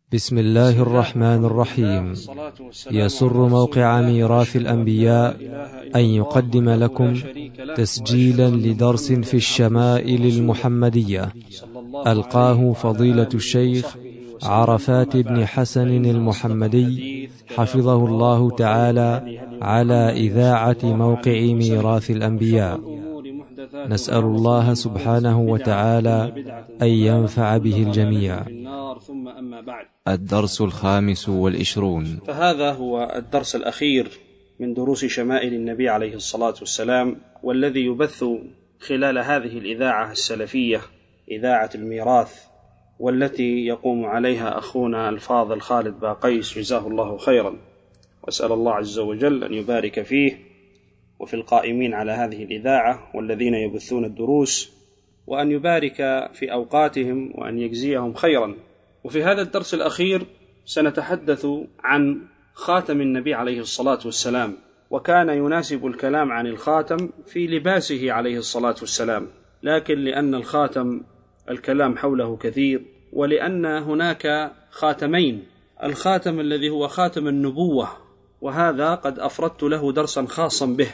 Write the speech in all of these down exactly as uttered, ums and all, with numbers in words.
بسم الله الرحمن الرحيم. يسر موقع ميراث الأنبياء أن يقدم لكم تسجيلا لدرس في الشمائل المحمدية ألقاه فضيلة الشيخ عرفات بن حسن المحمدي حفظه الله تعالى على إذاعة موقع ميراث الأنبياء. نسأل الله سبحانه وتعالى أن ينفع به الجميع. ثم أما بعد، الدرس الخامس والعشرون، فهذا هو الدرس الأخير من دروس شمائل النبي عليه الصلاة والسلام، والذي يبث خلال هذه الإذاعة السلفية، إذاعة الميراث، والتي يقوم عليها أخونا الفاضل خالد باقيس جزاه الله خيرا، وأسأل الله عز وجل أن يبارك فيه وفي القائمين على هذه الإذاعة والذين يبثون الدروس، وأن يبارك في أوقاتهم وأن يجزيهم خيرا. وفي هذا الدرس الأخير سنتحدث عن خاتم النبي عليه الصلاة والسلام، وكان يناسب الكلام عن الخاتم في لباسه عليه الصلاة والسلام، لكن لأن الخاتم الكلام حوله كثير، ولأن هناك خاتمين، الخاتم الذي هو خاتم النبوة وهذا قد أفردت له درسا خاصا به،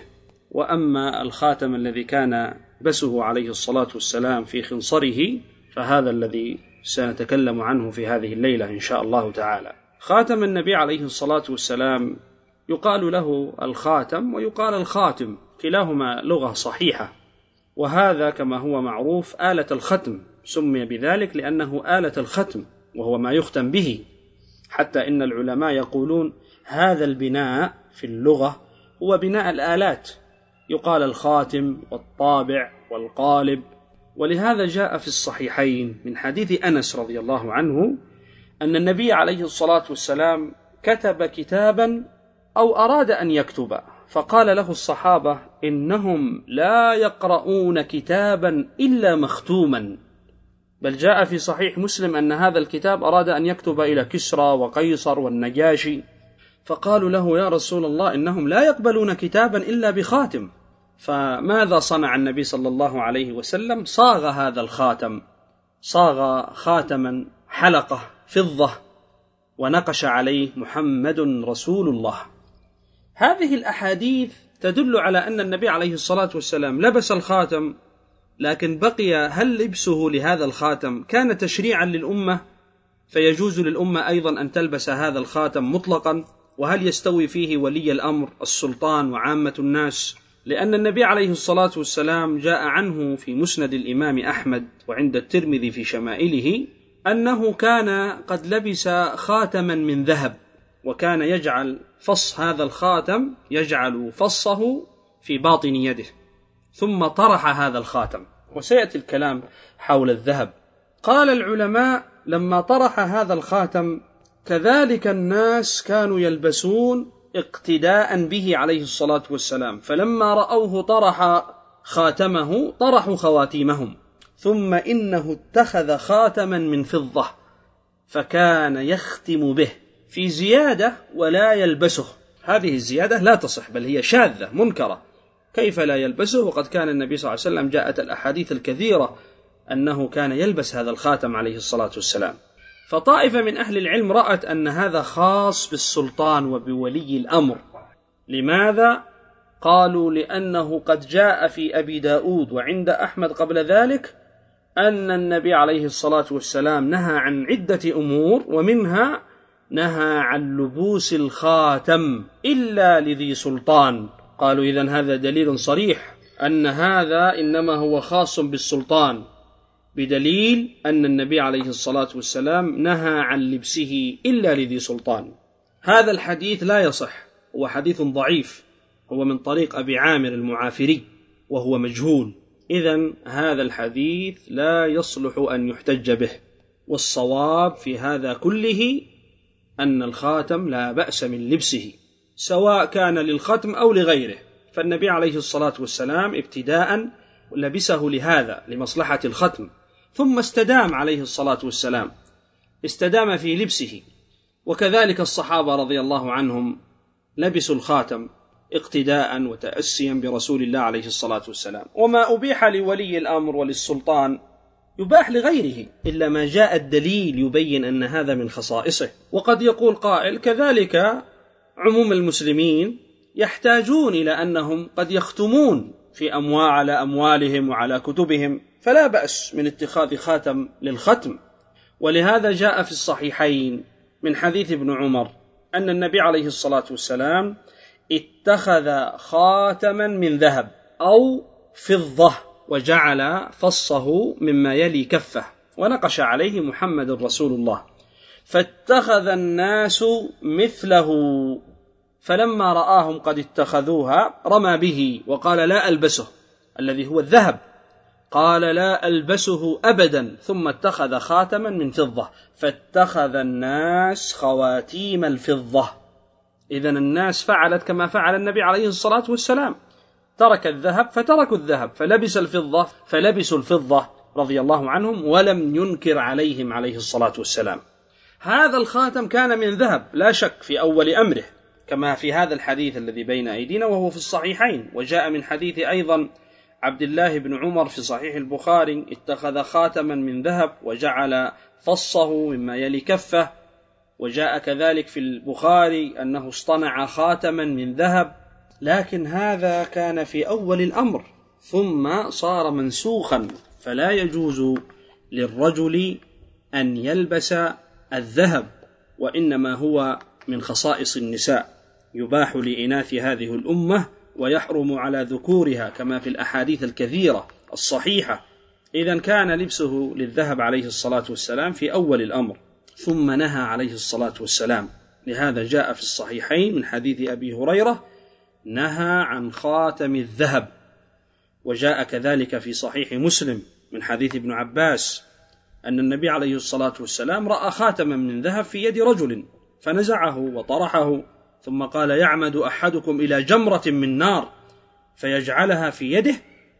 وأما الخاتم الذي كان بسه عليه الصلاة والسلام في خنصره فهذا الذي سنتكلم عنه في هذه الليلة إن شاء الله تعالى. خاتم النبي عليه الصلاة والسلام يقال له الخاتم ويقال الخاتم، كلاهما لغة صحيحة، وهذا كما هو معروف آلة الختم، سمي بذلك لأنه آلة الختم وهو ما يختم به، حتى إن العلماء يقولون هذا البناء في اللغة هو بناء الآلات، يقال الخاتم والطابع والقالب. ولهذا جاء في الصحيحين من حديث أنس رضي الله عنه أن النبي عليه الصلاة والسلام كتب كتابا أو أراد أن يكتب، فقال له الصحابة إنهم لا يقرؤون كتابا إلا مختوما، بل جاء في صحيح مسلم أن هذا الكتاب أراد أن يكتب إلى كسرى وقيصر والنجاشي، فقالوا له يا رسول الله إنهم لا يقبلون كتابا إلا بخاتم. فماذا صنع النبي صلى الله عليه وسلم؟ صاغ هذا الخاتم، صاغ خاتما حلقة فضة ونقش عليه محمد رسول الله. هذه الأحاديث تدل على أن النبي عليه الصلاة والسلام لبس الخاتم، لكن بقي هل لبسه لهذا الخاتم كان تشريعا للأمة فيجوز للأمة أيضا أن تلبس هذا الخاتم مطلقا، وهل يستوي فيه ولي الأمر السلطان وعامة الناس؟ لأن النبي عليه الصلاة والسلام جاء عنه في مسند الإمام أحمد وعند الترمذي في شمائله أنه كان قد لبس خاتما من ذهب، وكان يجعل فص هذا الخاتم يجعل فصه في باطن يده، ثم طرح هذا الخاتم، وسيأتي الكلام حول الذهب. قال العلماء لما طرح هذا الخاتم كذلك الناس كانوا يلبسون اقتداء به عليه الصلاة والسلام، فلما رأوه طرح خاتمه طرحوا خواتيمهم، ثم إنه اتخذ خاتما من فضة فكان يختم به في زيادة ولا يلبسه. هذه الزيادة لا تصح، بل هي شاذة منكرة، كيف لا يلبسه وقد كان النبي صلى الله عليه وسلم جاءت الأحاديث الكثيرة أنه كان يلبس هذا الخاتم عليه الصلاة والسلام. فطائفة من أهل العلم رأت أن هذا خاص بالسلطان وبولي الأمر. لماذا؟ قالوا لأنه قد جاء في أبي داود وعند أحمد قبل ذلك أن النبي عليه الصلاة والسلام نهى عن عدة أمور، ومنها نهى عن لبوس الخاتم إلا لذي سلطان. قالوا إذن هذا دليل صريح أن هذا إنما هو خاص بالسلطان، بدليل أن النبي عليه الصلاة والسلام نهى عن لبسه إلا لذي سلطان. هذا الحديث لا يصح، هو حديث ضعيف، هو من طريق أبي عامر المعافري وهو مجهول، إذن هذا الحديث لا يصلح أن يحتج به. والصواب في هذا كله أن الخاتم لا بأس من لبسه سواء كان للختم أو لغيره، فالنبي عليه الصلاة والسلام ابتداء لبسه لهذا لمصلحة الختم، ثم استدام عليه الصلاة والسلام استدام في لبسه، وكذلك الصحابة رضي الله عنهم لبسوا الخاتم اقتداء وتأسيا برسول الله عليه الصلاة والسلام. وما أبيح لولي الأمر وللسلطان يباح لغيره إلا ما جاء الدليل يبين أن هذا من خصائصه. وقد يقول قائل كذلك عموم المسلمين يحتاجون إلى أنهم قد يختمون في أموال على أموالهم وعلى كتبهم، فلا بأس من اتخاذ خاتم للختم. ولهذا جاء في الصحيحين من حديث ابن عمر أن النبي عليه الصلاة والسلام اتخذ خاتما من ذهب أو فضة وجعل فصه مما يلي كفه، ونقش عليه محمد رسول الله، فاتخذ الناس مثله، فلما رآهم قد اتخذوها رمى به وقال لا ألبسه، الذي هو الذهب، قال لا ألبسه أبدا، ثم اتخذ خاتما من فضة، فاتخذ الناس خواتيم الفضة. إذن الناس فعلت كما فعل النبي عليه الصلاة والسلام، ترك الذهب فتركوا الذهب، فلبس الفضة فلبسوا الفضة رضي الله عنهم، ولم ينكر عليهم عليه الصلاة والسلام. هذا الخاتم كان من ذهب لا شك في أول أمره، كما في هذا الحديث الذي بين أيدينا وهو في الصحيحين. وجاء من حديث أيضا عبد الله بن عمر في صحيح البخاري اتخذ خاتما من ذهب وجعل فصه مما يلي كفه. وجاء كذلك في البخاري أنه اصطنع خاتما من ذهب، لكن هذا كان في أول الأمر ثم صار منسوخا، فلا يجوز للرجل أن يلبس الذهب، وإنما هو من خصائص النساء، يباح لإناث هذه الأمة ويحرم على ذكورها كما في الأحاديث الكثيرة الصحيحة. إذن كان لبسه للذهب عليه الصلاة والسلام في أول الأمر، ثم نهى عليه الصلاة والسلام. لهذا جاء في الصحيحين من حديث أبي هريرة نهى عن خاتم الذهب. وجاء كذلك في صحيح مسلم من حديث ابن عباس أن النبي عليه الصلاة والسلام رأى خاتما من ذهب في يد رجل فنزعه وطرحه، ثم قال يعمد أحدكم إلى جمرة من نار فيجعلها في يده،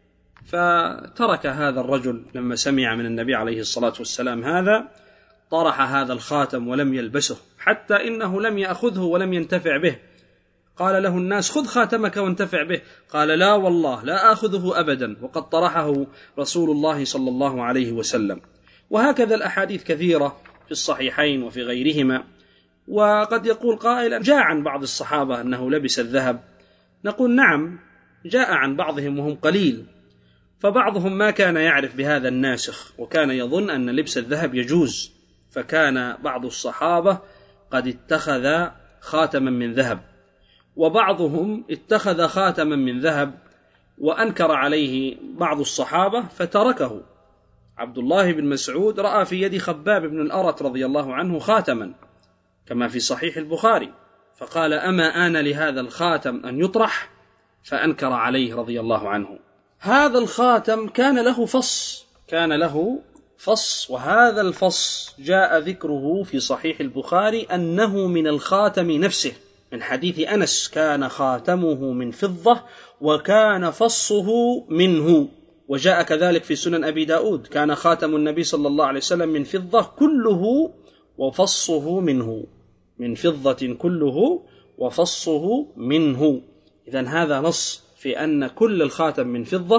فترك هذا الرجل لما سمع من النبي عليه الصلاة والسلام هذا، طرح هذا الخاتم ولم يلبسه، حتى إنه لم يأخذه ولم ينتفع به. قال له الناس خذ خاتمك وانتفع به، قال لا والله لا آخذه أبدا، وقد طرحه رسول الله صلى الله عليه وسلم. وهكذا الأحاديث كثيرة في الصحيحين وفي غيرهما. وقد يقول قائل جاء عن بعض الصحابة أنه لبس الذهب، نقول نعم جاء عن بعضهم وهم قليل، فبعضهم ما كان يعرف بهذا الناسخ وكان يظن أن لبس الذهب يجوز، فكان بعض الصحابة قد اتخذ خاتما من ذهب، وبعضهم اتخذ خاتما من ذهب وأنكر عليه بعض الصحابة فتركه. عبد الله بن مسعود رأى في يد خباب بن الأرت رضي الله عنه خاتما كما في صحيح البخاري، فقال أما آن لهذا الخاتم أن يطرح، فأنكر عليه رضي الله عنه. هذا الخاتم كان له فص، كان له فص، وهذا الفص جاء ذكره في صحيح البخاري أنه من الخاتم نفسه، من حديث أنس كان خاتمه من فضة وكان فصه منه. وجاء كذلك في سنن أبي داود كان خاتم النبي صلى الله عليه وسلم من فضة كله وفصه منه، من فضة كله وفصه منه. إذن هذا نص في أن كل الخاتم من فضة،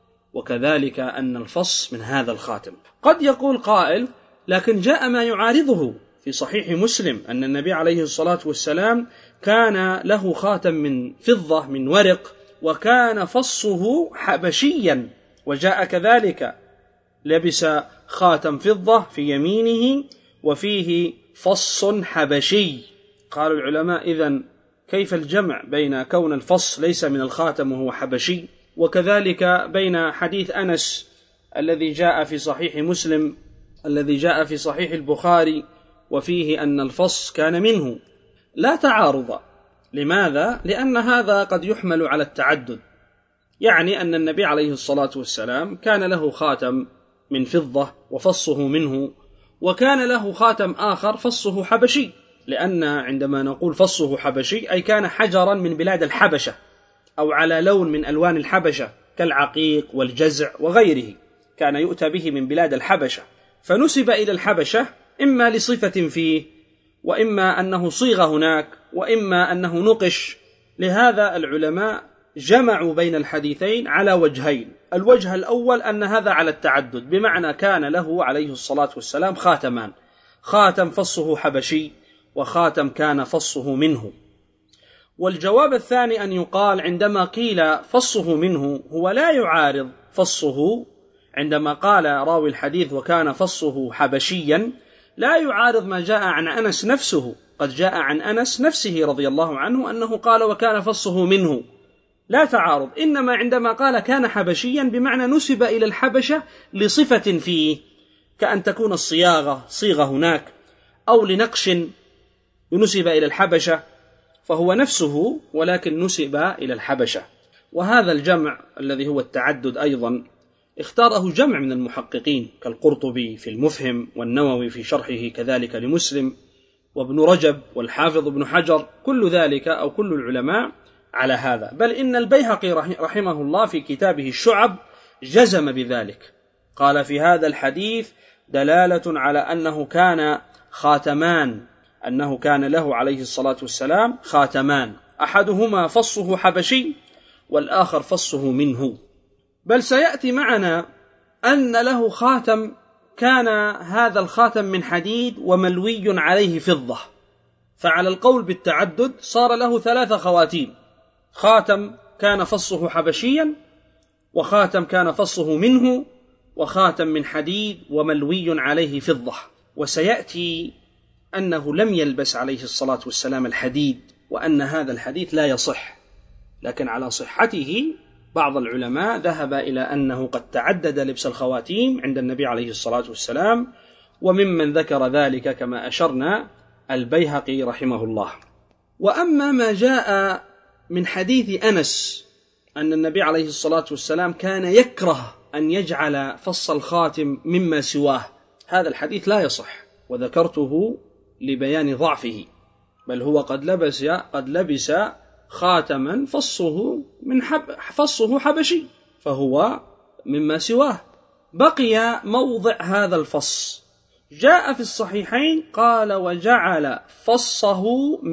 وكذلك أن الفص من هذا الخاتم. قد يقول قائل لكن جاء ما يعارضه في صحيح مسلم أن النبي عليه الصلاة والسلام كان له خاتم من فضة من ورق وكان فصه حبشيا، وجاء كذلك لبس خاتم فضة في يمينه وفيه فص حبشي. قال العلماء إذن كيف الجمع بين كون الفص ليس من الخاتم وهو حبشي، وكذلك بين حديث أنس الذي جاء في صحيح مسلم الذي جاء في صحيح البخاري وفيه أن الفص كان منه؟ لا تعارض. لماذا؟ لأن هذا قد يحمل على التعدد، يعني أن النبي عليه الصلاة والسلام كان له خاتم من فضة وفصه منه، وكان له خاتم آخر فصه حبشي، لأن عندما نقول فصه حبشي أي كان حجرا من بلاد الحبشة أو على لون من ألوان الحبشة كالعقيق والجزع وغيره، كان يؤتى به من بلاد الحبشة، فنسب إلى الحبشة إما لصفة فيه، وإما أنه صيغ هناك، وإما أنه نقش. لهذا العلماء جمعوا بين الحديثين على وجهين. الوجه الأول أن هذا على التعدد، بمعنى كان له عليه الصلاة والسلام خاتمان، خاتم فصه حبشي وخاتم كان فصه منه. والجواب الثاني أن يقال عندما قيل فصه منه هو لا يعارض فصه، عندما قال راوي الحديث وكان فصه حبشيا لا يعارض ما جاء عن أنس نفسه، قد جاء عن أنس نفسه رضي الله عنه أنه قال وكان فصه منه، لا تعارض. إنما عندما قال كان حبشيا بمعنى نسب إلى الحبشة لصفة فيه، كأن تكون الصياغة صيغة هناك، أو لنقش ينسب إلى الحبشة، فهو نفسه ولكن نسب إلى الحبشة. وهذا الجمع الذي هو التعدد أيضا اختاره جمع من المحققين كالقرطبي في المفهم، والنووي في شرحه كذلك لمسلم، وابن رجب والحافظ ابن حجر، كل ذلك أو كل العلماء على هذا. بل إن البيهقي رحمه الله في كتابه الشعب جزم بذلك، قال في هذا الحديث دلالة على أنه كان خاتمان، أنه كان له عليه الصلاة والسلام خاتمان، أحدهما فصه حبشي والآخر فصه منه. بل سيأتي معنا أن له خاتم كان هذا الخاتم من حديد وملوي عليه فضة، فعلى القول بالتعدد صار له ثلاث خواتيم، خاتم كان فصه حبشيا، وخاتم كان فصه منه، وخاتم من حديد وملوي عليه فضة. وسيأتي أنه لم يلبس عليه الصلاة والسلام الحديد، وأن هذا الحديث لا يصح، لكن على صحته بعض العلماء ذهب إلى أنه قد تعدد لبس الخواتيم عند النبي عليه الصلاة والسلام، وممن ذكر ذلك كما أشرنا البيهقي رحمه الله. وأما ما جاء من حديث أنس أن النبي عليه الصلاة والسلام كان يكره أن يجعل فص الخاتم مما سواه، هذا الحديث لا يصح، وذكرته لبيان ضعفه، بل هو قد لبس قد لبس خاتما فصه من حب فصه حبشي، فهو مما سواه. بقي موضع هذا الفص، جاء في الصحيحين قال وجعل فصه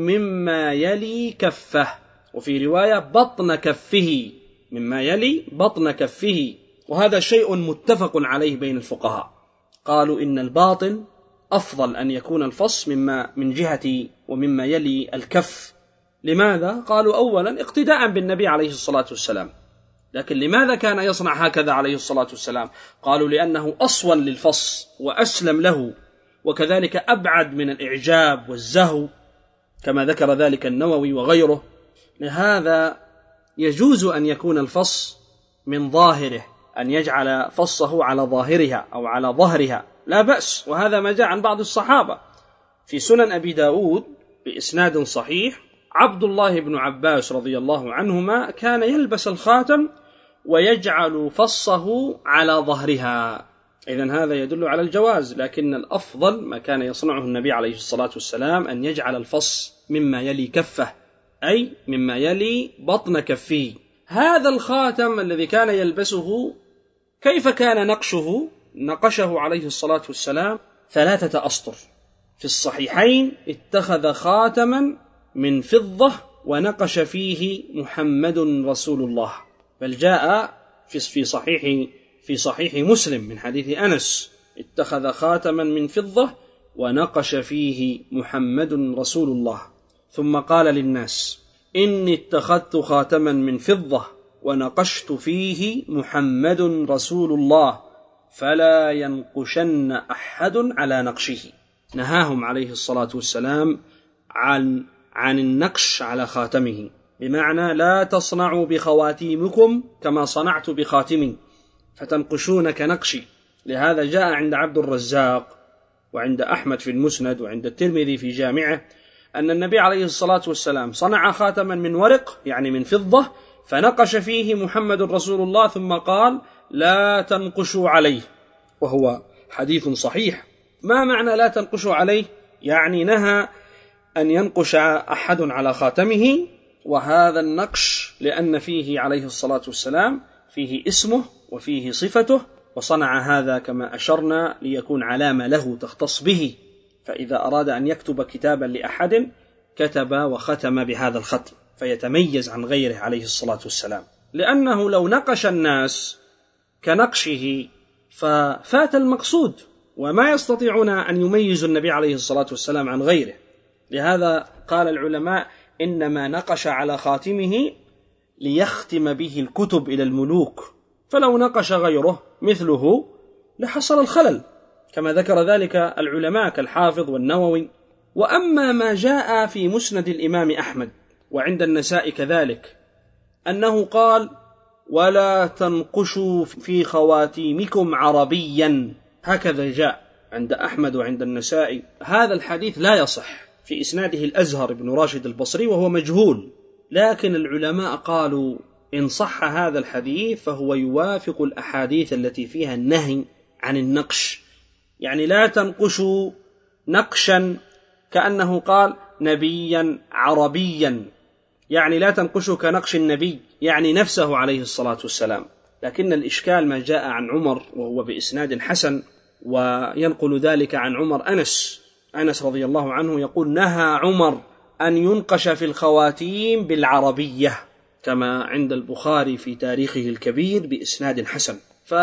مما يلي كفه، وفي رواية بطن كفه، مما يلي بطن كفه، وهذا شيء متفق عليه بين الفقهاء، قالوا إن الباطن أفضل أن يكون الفص مما من جهة ومما يلي الكف. لماذا؟ قالوا أولا اقتداء بالنبي عليه الصلاة والسلام، لكن لماذا كان يصنع هكذا عليه الصلاة والسلام؟ قالوا لأنه أصون للفص وأسلم له، وكذلك أبعد من الإعجاب والزهو كما ذكر ذلك النووي وغيره. لهذا يجوز أن يكون الفص من ظاهره، أن يجعل فصه على ظاهرها أو على ظهرها، لا بأس، وهذا ما جاء عن بعض الصحابة في سنن أبي داود بإسناد صحيح. عبد الله بن عباس رضي الله عنهما كان يلبس الخاتم ويجعل فصه على ظهرها، إذن هذا يدل على الجواز، لكن الأفضل ما كان يصنعه النبي عليه الصلاة والسلام أن يجعل الفص مما يلي كفه، أي مما يلي بطن كفه. هذا الخاتم الذي كان يلبسه كيف كان نقشه؟ نقشه عليه الصلاة والسلام ثلاثة أسطر. في الصحيحين اتخذ خاتما من فضة ونقش فيه محمد رسول الله، بل جاء في صحيح في صحيح مسلم من حديث أنس اتخذ خاتما من فضة ونقش فيه محمد رسول الله، ثم قال للناس إني اتخذت خاتما من فضة ونقشت فيه محمد رسول الله فلا ينقشن أحد على نقشه. نهاهم عليه الصلاة والسلام عن عن النقش على خاتمه، بمعنى لا تصنعوا بخواتيمكم كما صنعت بخاتمي فتنقشون كنقشي. لهذا جاء عند عبد الرزاق وعند أحمد في المسند وعند الترمذي في جامعه أن النبي عليه الصلاة والسلام صنع خاتما من ورق يعني من فضة فنقش فيه محمد رسول الله ثم قال لا تنقشوا عليه، وهو حديث صحيح. ما معنى لا تنقشوا عليه؟ يعني نهى أن ينقش أحد على خاتمه، وهذا النقش لأن فيه عليه الصلاة والسلام فيه اسمه وفيه صفته، وصنع هذا كما أشرنا ليكون علامة له تختص به، فإذا أراد أن يكتب كتابا لأحد كتب وختم بهذا الختم. فيتميز عن غيره عليه الصلاة والسلام، لأنه لو نقش الناس كنقشه ففات المقصود، وما يستطيعون أن يميزوا النبي عليه الصلاة والسلام عن غيره. لهذا قال العلماء إنما نقش على خاتمه ليختم به الكتب إلى الملوك، فلو نقش غيره مثله لحصل الخلل، كما ذكر ذلك العلماء كالحافظ والنووي. وأما ما جاء في مسند الإمام أحمد وعند النساء كذلك أنه قال: ولا تنقشوا في خواتيمكم عربيا، هكذا جاء عند أحمد وعند النساء. هذا الحديث لا يصح، في إسناده الأزهر بن راشد البصري وهو مجهول، لكن العلماء قالوا إن صح هذا الحديث فهو يوافق الأحاديث التي فيها النهي عن النقش، يعني لا تنقشوا نقشا كأنه قال نبيا عربيا، يعني لا تنقشوا كنقش النبي، يعني نفسه عليه الصلاة والسلام. لكن الإشكال ما جاء عن عمر وهو بإسناد حسن، وينقل ذلك عن عمر أنس أنس رضي الله عنه يقول: نهى عمر أن ينقش في الخواتيم بالعربية، كما عند البخاري في تاريخه الكبير بإسناد حسن.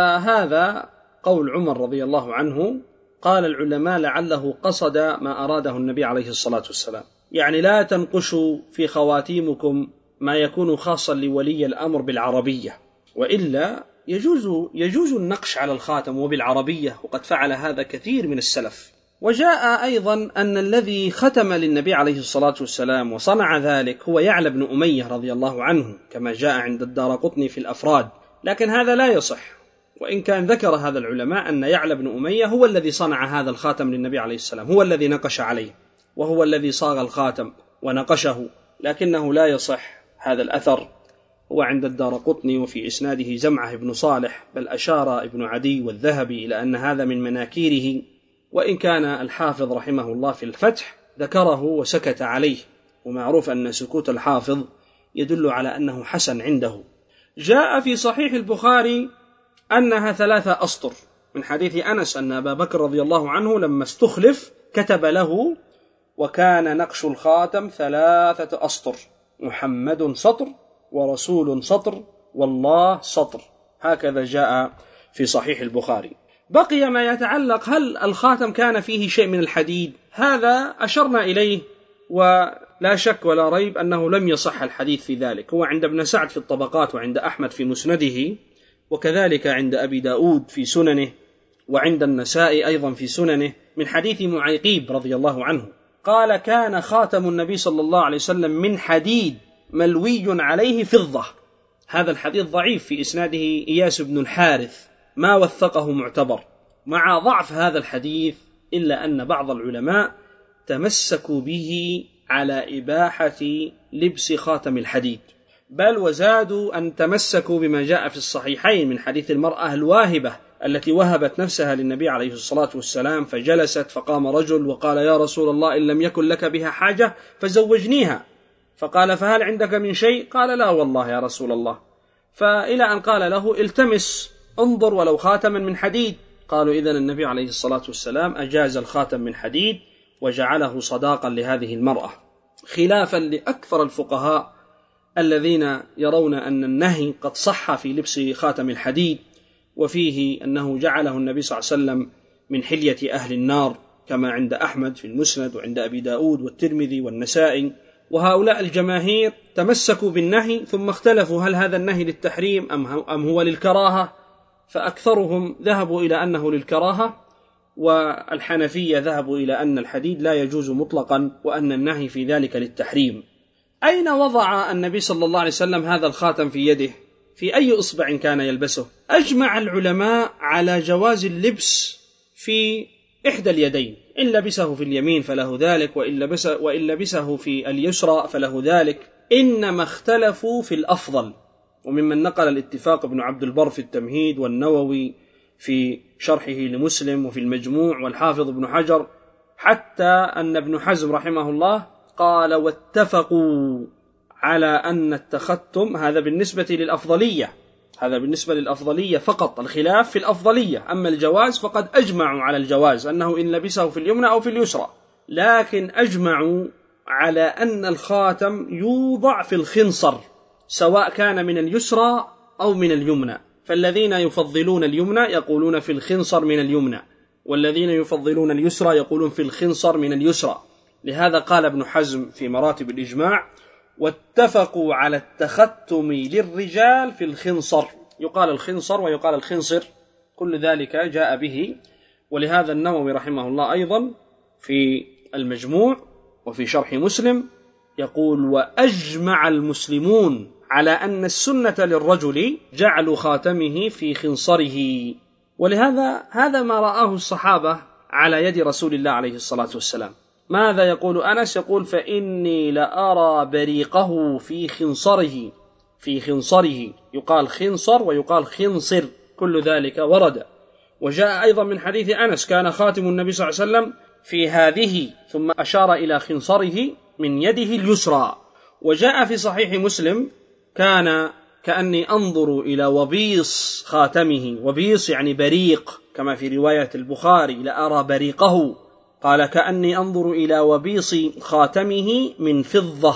فهذا قول عمر رضي الله عنه. قال العلماء لعله قصد ما أراده النبي عليه الصلاة والسلام، يعني لا تنقشوا في خواتيمكم ما يكون خاصا لولي الأمر بالعربية، وإلا يجوز, يجوز النقش على الخاتم وبالعربية، وقد فعل هذا كثير من السلف. وجاء أيضا أن الذي ختم للنبي عليه الصلاة والسلام وصنع ذلك هو يعلى بن أمية رضي الله عنه، كما جاء عند الدارقطني في الأفراد، لكن هذا لا يصح، وإن كان ذكر هذا العلماء أن يعلى بن أمية هو الذي صنع هذا الخاتم للنبي عليه السلام، هو الذي نقش عليه، وهو الذي صاغ الخاتم ونقشه، لكنه لا يصح هذا الأثر. هو عند الدارقطني وفي إسناده زمعة بن صالح، بل أشار ابن عدي والذهبي إلى أن هذا من مناكيره، وإن كان الحافظ رحمه الله في الفتح ذكره وسكت عليه، ومعروف أن سكوت الحافظ يدل على أنه حسن عنده. جاء في صحيح البخاري أنها ثلاثة أسطر، من حديث أنس أن أبا بكر رضي الله عنه لما استخلف كتب له: وكان نقش الخاتم ثلاثة أسطر، محمد سطر، ورسول سطر، والله سطر، هكذا جاء في صحيح البخاري. بقي ما يتعلق هل الخاتم كان فيه شيء من الحديد؟ هذا أشرنا إليه، ولا شك ولا ريب أنه لم يصح الحديث في ذلك. هو عند ابن سعد في الطبقات، وعند أحمد في مسنده، وكذلك عند أبي داود في سننه، وعند النساء أيضا في سننه، من حديث معيقيب رضي الله عنه قال: كان خاتم النبي صلى الله عليه وسلم من حديد ملوي عليه فضة. هذا الحديث ضعيف، في إسناده إياس بن الحارث، ما وثقه معتبر. مع ضعف هذا الحديث إلا أن بعض العلماء تمسكوا به على إباحة لبس خاتم الحديد، بل وزادوا أن تمسكوا بما جاء في الصحيحين من حديث المرأة الواهبة التي وهبت نفسها للنبي عليه الصلاة والسلام، فجلست فقام رجل وقال: يا رسول الله، إن لم يكن لك بها حاجة فزوجنيها. فقال: فهل عندك من شيء؟ قال: لا والله يا رسول الله. فإلى أن قال له: التمس، انظر ولو خاتما من حديد. قالوا: إذن النبي عليه الصلاة والسلام أجاز الخاتم من حديد وجعله صداقا لهذه المرأة، خلافا لأكثر الفقهاء الذين يرون أن النهي قد صح في لبس خاتم الحديد، وفيه أنه جعله النبي صلى الله عليه وسلم من حلية أهل النار، كما عند أحمد في المسند، وعند أبي داود والترمذي والنسائي. وهؤلاء الجماهير تمسكوا بالنهي، ثم اختلفوا هل هذا النهي للتحريم أم هو للكراهة، فأكثرهم ذهبوا إلى أنه للكراهة، والحنفية ذهبوا إلى أن الحديد لا يجوز مطلقا، وأن النهي في ذلك للتحريم. أين وضع النبي صلى الله عليه وسلم هذا الخاتم في يده؟ في أي إصبع كان يلبسه؟ أجمع العلماء على جواز اللبس في إحدى اليدين، إن لبسه في اليمين فله ذلك، وإن لبسه, وإن لبسه في اليسرى فله ذلك، إنما اختلفوا في الأفضل. وممن نقل الاتفاق ابن عبد البر في التمهيد، والنووي في شرحه لمسلم، وفي المجموع، والحافظ ابن حجر، حتى أن ابن حزم رحمه الله قال: واتفقوا على أن التختم، هذا بالنسبة للأفضلية، هذا بالنسبة للأفضلية فقط، الخلاف في الأفضلية، أما الجواز فقد أجمعوا على الجواز، أنه إن لبسه في اليمنى أو في اليسرى، لكن أجمعوا على أن الخاتم يوضع في الخنصر سواء كان من اليسرى أو من اليمنى، فالذين يفضلون اليمنى يقولون في الخنصر من اليمنى، والذين يفضلون اليسرى يقولون في الخنصر من اليسرى. لهذا قال ابن حزم في مراتب الإجماع: واتفقوا على التختم للرجال في الخنصر. يقال الخنصر ويقال الخنصر، كل ذلك جاء به. ولهذا النووي رحمه الله أيضا في المجموع وفي شرح مسلم يقول: وأجمع المسلمون على أن السنة للرجل جعل خاتمه في خنصره. ولهذا هذا ما رآه الصحابة على يد رسول الله عليه الصلاة والسلام. ماذا يقول أنس؟ يقول: فإني لأرى بريقه في خنصره. في خنصره يقال خنصر ويقال خنصر، كل ذلك ورد. وجاء أيضا من حديث أنس: كان خاتم النبي صلى الله عليه وسلم في هذه، ثم أشار إلى خنصره من يده اليسرى. وجاء في صحيح مسلم: كان كأني أنظر إلى وبيص خاتمه. وبيص يعني بريق، كما في رواية البخاري: لأرى بريقه. قال: كأني أنظر إلى وبيص خاتمه من فضة.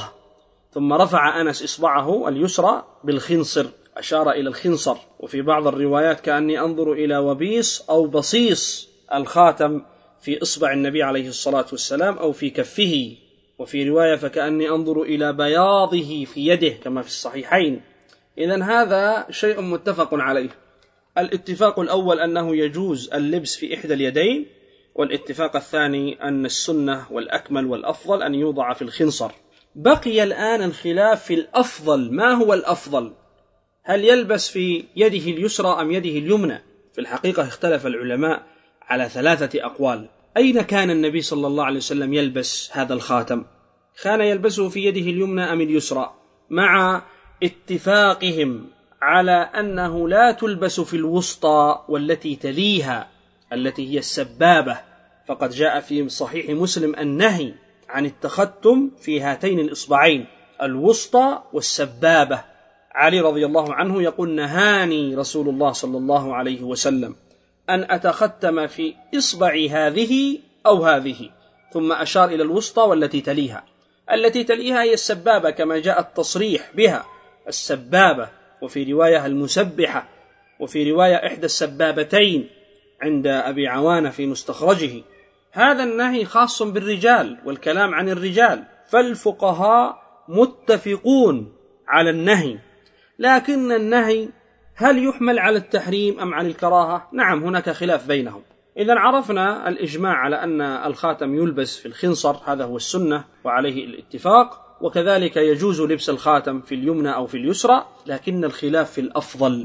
ثم رفع أنس إصبعه اليسرى بالخنصر، أشار إلى الخنصر. وفي بعض الروايات: كأني أنظر إلى وبيص أو بصيص الخاتم في إصبع النبي عليه الصلاة والسلام أو في كفه. وفي رواية: فكأني أنظر إلى بياضه في يده، كما في الصحيحين. إذن هذا شيء متفق عليه. الاتفاق الأول أنه يجوز اللبس في إحدى اليدين، والاتفاق الثاني أن السنة والأكمل والأفضل أن يوضع في الخنصر. بقي الآن الخلاف في الأفضل. ما هو الأفضل؟ هل يلبس في يده اليسرى أم يده اليمنى؟ في الحقيقة اختلف العلماء على ثلاثة أقوال. أين كان النبي صلى الله عليه وسلم يلبس هذا الخاتم؟ كان يلبسه في يده اليمنى أم اليسرى؟ مع اتفاقهم على أنه لا تلبس في الوسطى والتي تليها التي هي السبابة، فقد جاء في صحيح مسلم النهي عن التختم في هاتين الإصبعين، الوسطى والسبابة. علي رضي الله عنه يقول: نهاني رسول الله صلى الله عليه وسلم أن أتختم في إصبعي هذه أو هذه، ثم أشار إلى الوسطى والتي تليها. التي تليها هي السبابة، كما جاء التصريح بها السبابة، وفي رواية المسبحة، وفي رواية إحدى السبابتين عند أبي عوانة في مستخرجه. هذا النهي خاص بالرجال والكلام عن الرجال، فالفقهاء متفقون على النهي. لكن النهي هل يحمل على التحريم أم على الكراهة؟ نعم، هناك خلاف بينهم. إذن عرفنا الإجماع على أن الخاتم يلبس في الخنصر، هذا هو السنة وعليه الاتفاق، وكذلك يجوز لبس الخاتم في اليمنى أو في اليسرى، لكن الخلاف في الأفضل.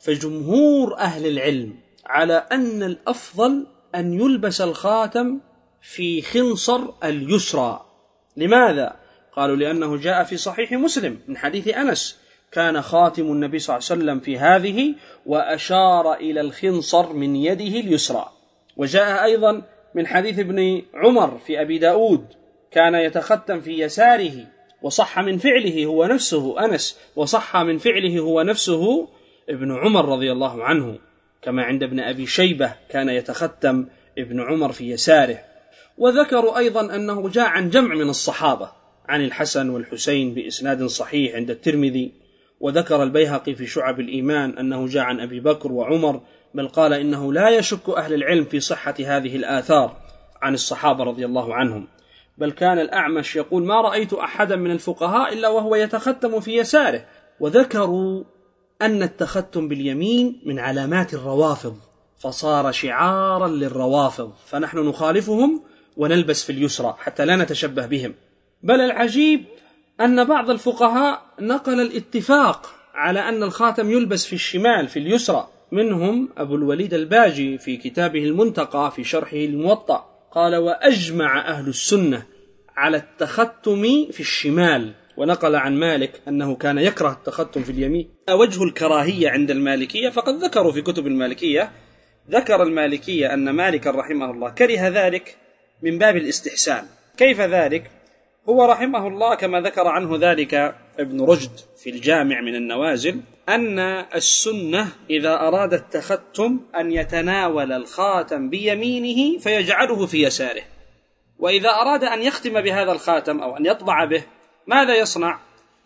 فجمهور أهل العلم على أن الأفضل أن يلبس الخاتم في خنصر اليسرى. لماذا؟ قالوا: لأنه جاء في صحيح مسلم من حديث أنس: كان خاتم النبي صلى الله عليه وسلم في هذه، وأشار إلى الخنصر من يده اليسرى. وجاء أيضا من حديث ابن عمر في أبي داود: كان يتختم في يساره، وصح من فعله هو نفسه أنس، وصح من فعله هو نفسه ابن عمر رضي الله عنه، كما عند ابن أبي شيبة كان يتختم ابن عمر في يساره. وذكروا أيضا أنه جاء عن جمع من الصحابة، عن الحسن والحسين بإسناد صحيح عند الترمذي. وذكر البيهقي في شعب الإيمان أنه جاء عن أبي بكر وعمر، بل قال إنه لا يشك أهل العلم في صحة هذه الآثار عن الصحابة رضي الله عنهم. بل كان الأعمش يقول: ما رأيت أحدا من الفقهاء إلا وهو يتختم في يساره. وذكروا أن التختم باليمين من علامات الروافض، فصار شعارا للروافض، فنحن نخالفهم ونلبس في اليسرى حتى لا نتشبه بهم. بل العجيب أن بعض الفقهاء نقل الاتفاق على أن الخاتم يلبس في الشمال في اليسرى، منهم أبو الوليد الباجي في كتابه المنتقى في شرحه الموطأ، قال: وأجمع أهل السنة على التختم في الشمال. ونقل عن مالك أنه كان يكره التختم في اليمين. وجه الكراهية عند المالكية فقد ذكروا في كتب المالكية، ذكر المالكية أن مالك رحمه الله كره ذلك من باب الاستحسان. كيف ذلك؟ هو رحمه الله كما ذكر عنه ذلك ابن رشد في الجامع من النوازل، أن السنة إذا أراد التختم أن يتناول الخاتم بيمينه فيجعله في يساره، وإذا أراد أن يختم بهذا الخاتم أو أن يطبع به ماذا يصنع؟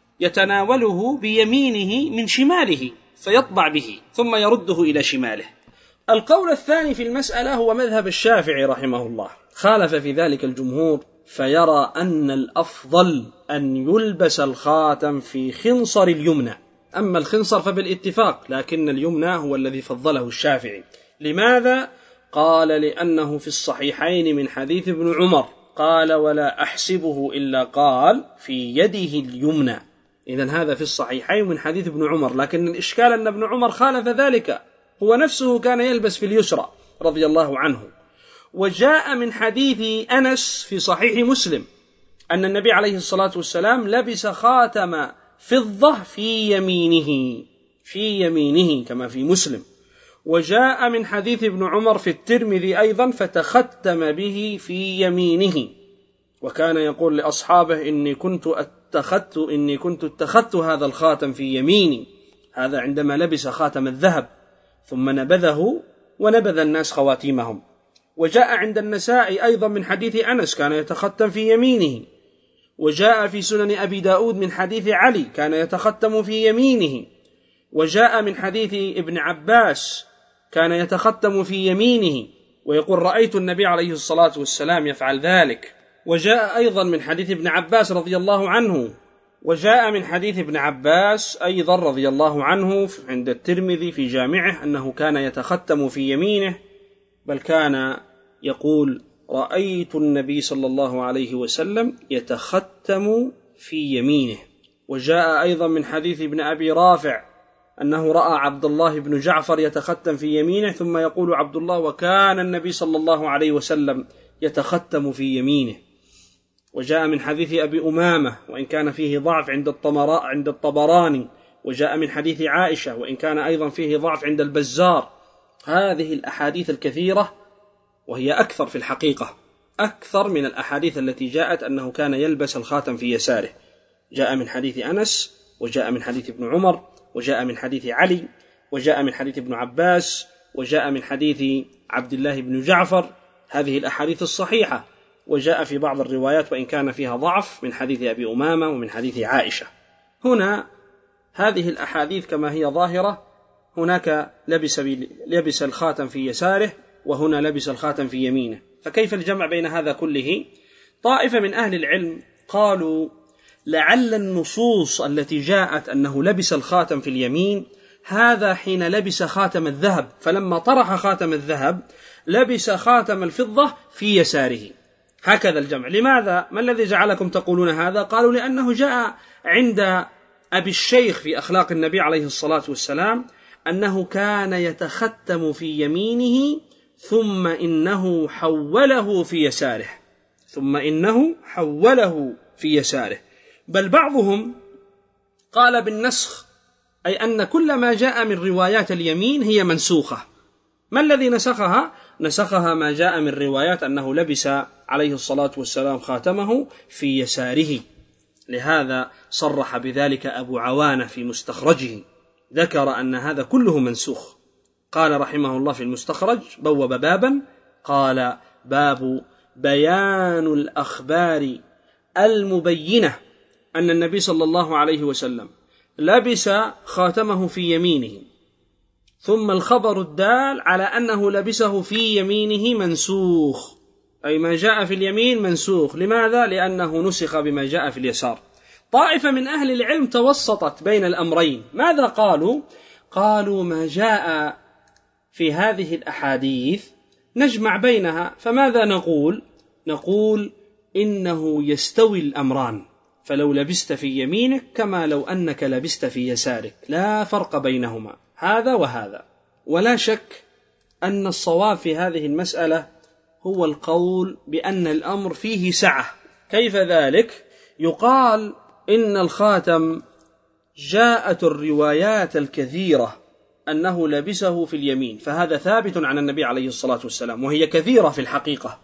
يتناوله بيمينه من شماله فيطبع به ثم يرده إلى شماله. القول الثاني في المسألة هو مذهب الشافعي رحمه الله، خالف في ذلك الجمهور، فيرى أن الأفضل أن يلبس الخاتم في خنصر اليمنى. أما الخنصر فبالاتفاق، لكن اليمنى هو الذي فضله الشافعي. لماذا؟ قال لأنه في الصحيحين من حديث ابن عمر قال ولا أحسبه إلا قال في يده اليمنى. إذن هذا في الصحيحين من حديث ابن عمر، لكن الإشكال أن ابن عمر خالف ذلك، هو نفسه كان يلبس في اليسرى رضي الله عنه. وجاء من حديث أنس في صحيح مسلم أن النبي عليه الصلاة والسلام لبس خاتم فضة في يمينه في يمينه كما في مسلم. وجاء من حديث ابن عمر في الترمذي أيضا فتختم به في يمينه، وكان يقول لأصحابه إني كنت اتخذت إني كنت اتخذت هذا الخاتم في يميني، هذا عندما لبس خاتم الذهب ثم نبذه ونبذ الناس خواتيمهم. وجاء عند النسائي أيضا من حديث أنس كان يتختم في يمينه. وجاء في سنن أبي داود من حديث علي كان يتختم في يمينه. وجاء من حديث ابن عباس كان يتختم في يمينه ويقول رأيت النبي عليه الصلاة والسلام يفعل ذلك. وجاء أيضا من حديث ابن عباس رضي الله عنه وجاء من حديث ابن عباس أيضا رضي الله عنه عند الترمذي في جامعه أنه كان يتختم في يمينه، بل كان يقول رأيت النبي صلى الله عليه وسلم يتختم في يمينه. وجاء أيضا من حديث ابن أبي رافع أنه رأى عبد الله بن جعفر يتختم في يمينه، ثم يقول عبد الله وكان النبي صلى الله عليه وسلم يتختم في يمينه. وجاء من حديث أبي أمامة وإن كان فيه ضعف عند الطمراء عند الطبراني. وجاء من حديث عائشة وإن كان أيضا فيه ضعف عند البزار. هذه الأحاديث الكثيرة وهي أكثر في الحقيقة، أكثر من الأحاديث التي جاءت أنه كان يلبس الخاتم في يساره. جاء من حديث أنس وجاء من حديث ابن عمر وجاء من حديث علي وجاء من حديث ابن عباس وجاء من حديث عبد الله بن جعفر، هذه الأحاديث الصحيحة. وجاء في بعض الروايات وإن كان فيها ضعف من حديث أبي أمامة ومن حديث عائشة. هنا هذه الأحاديث كما هي ظاهرة، هناك لبس, لبس الخاتم في يساره وهنا لبس الخاتم في يمينه، فكيف الجمع بين هذا كله؟ طائفة من أهل العلم قالوا لعل النصوص التي جاءت أنه لبس الخاتم في اليمين هذا حين لبس خاتم الذهب، فلما طرح خاتم الذهب لبس خاتم الفضة في يساره، هكذا الجمع. لماذا؟ ما الذي جعلكم تقولون هذا؟ قالوا لأنه جاء عند أبي الشيخ في أخلاق النبي عليه الصلاة والسلام أنه كان يتختم في يمينه ثم إنه حوله في يساره ثم إنه حوله في يساره بل بعضهم قال بالنسخ، أي أن كل ما جاء من روايات اليمين هي منسوخة. ما الذي نسخها؟ نسخها ما جاء من روايات أنه لبس عليه الصلاة والسلام خاتمه في يساره. لهذا صرح بذلك أبو عوانة في مستخرجه، ذكر أن هذا كله منسوخ. قال رحمه الله في المستخرج بوب بابا قال باب بيان الأخبار المبينة أن النبي صلى الله عليه وسلم لبس خاتمه في يمينه، ثم الخبر الدال على أنه لبسه في يمينه منسوخ، أي ما جاء في اليمين منسوخ. لماذا؟ لأنه نسخ بما جاء في اليسار. طائفة من أهل العلم توسطت بين الأمرين. ماذا قالوا؟ قالوا ما جاء في هذه الأحاديث نجمع بينها، فماذا نقول؟ نقول إنه يستوي الأمران، فلو لبست في يمينك كما لو أنك لبست في يسارك، لا فرق بينهما، هذا وهذا. ولا شك أن الصواب في هذه المسألة هو القول بأن الأمر فيه سعة. كيف ذلك؟ يقال إن الخاتم جاءت الروايات الكثيرة أنه لبسه في اليمين، فهذا ثابت عن النبي عليه الصلاة والسلام وهي كثيرة في الحقيقة.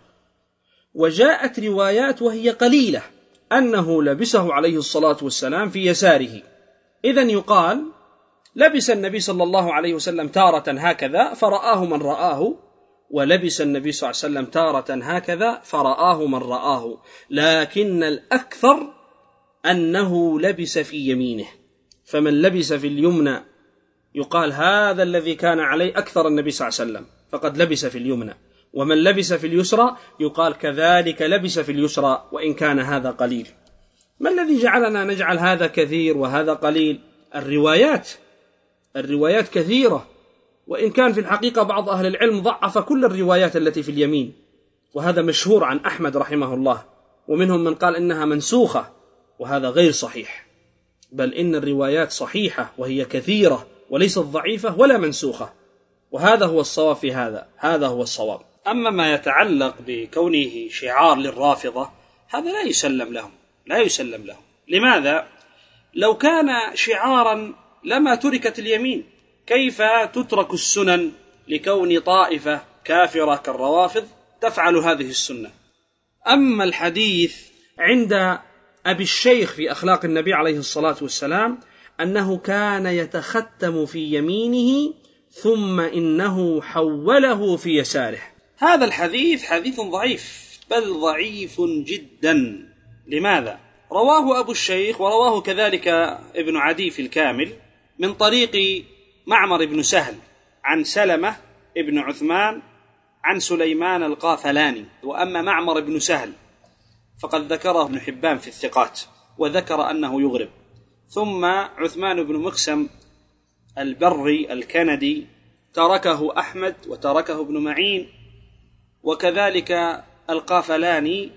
وجاءت روايات وهي قليلة أنه لبسه عليه الصلاة والسلام في يساره. إذن يقال لبس النبي صلى الله عليه وسلم تارة هكذا فرآه من رآه، ولبس النبي صلى الله عليه وسلم تارة هكذا فرآه من رآه، لكن الأكثر أنه لبس في يمينه، فمن لبس في اليمنى يقال هذا الذي كان عليه أكثر النبي صلى الله عليه وسلم فقد لبس في اليمنى، ومن لبس في اليسرى يقال كذلك لبس في اليسرى وإن كان هذا قليل. ما الذي جعلنا نجعل هذا كثير وهذا قليل؟ الروايات الروايات كثيرة، وإن كان في الحقيقة بعض أهل العلم ضعف كل الروايات التي في اليمين، وهذا مشهور عن أحمد رحمه الله، ومنهم من قال إنها منسوخة، وهذا غير صحيح، بل إن الروايات صحيحة وهي كثيرة وليست ضعيفة ولا منسوخة، وهذا هو الصواب في هذا هذا هو الصواب. أما ما يتعلق بكونه شعار للرافضة هذا لا يسلم لهم لا يسلم لهم. لماذا؟ لو كان شعارا لما تركت اليمين، كيف تترك السنن لكون طائفة كافرة كالروافض تفعل هذه السنة؟ أما الحديث عند أبي الشيخ في أخلاق النبي عليه الصلاة والسلام أنه كان يتختم في يمينه ثم إنه حوله في يساره، هذا الحديث حديث ضعيف، بل ضعيف جدا. لماذا؟ رواه أبو الشيخ ورواه كذلك ابن عدي في الكامل من طريق معمر بن سهل عن سلمة ابن عثمان عن سليمان القافلاني. وأما معمر بن سهل فقد ذكره ابن حبان في الثقات وذكر أنه يغرب. ثم عثمان بن مقسم البري الكندي تركه أحمد وتركه ابن معين، وكذلك القافلاني